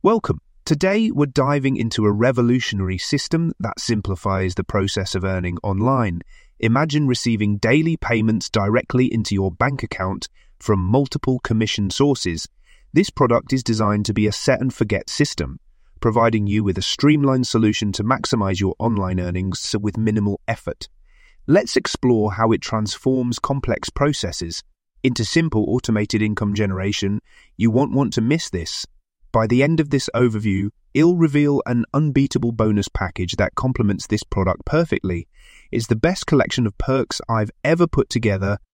Welcome. Today we're diving into a revolutionary system that simplifies the process of earning online. Imagine receiving daily payments directly into your bank account from multiple commission sources. This product is designed to be a set-and-forget system, providing you with a streamlined solution to maximize your online earnings with minimal effort. Let's explore how it transforms complex processes into simple automated income generation. You won't want to miss this. By the end of this overview, I'll reveal an unbeatable bonus package that complements this product perfectly. It's the best collection of perks I've ever put together,